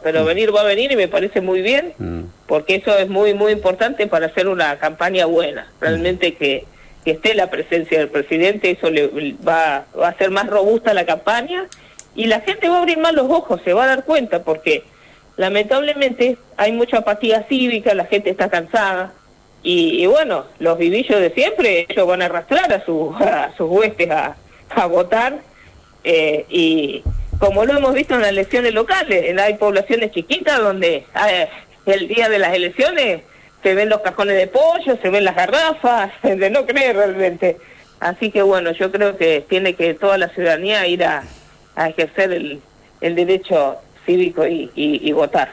pero venir va a venir y me parece muy bien, porque eso es muy, muy importante para hacer una campaña buena. Realmente que esté la presencia del presidente, eso va a hacer más robusta la campaña, y la gente va a abrir más los ojos, se va a dar cuenta, porque lamentablemente hay mucha apatía cívica, la gente está cansada, y bueno, los vivillos de siempre, ellos van a arrastrar a sus huestes a votar, y como lo hemos visto en las elecciones locales, hay poblaciones chiquitas donde el día de las elecciones se ven los cajones de pollo, se ven las garrafas, de no creer realmente. Así que bueno, yo creo que tiene que toda la ciudadanía ir a ejercer el derecho cívico y votar.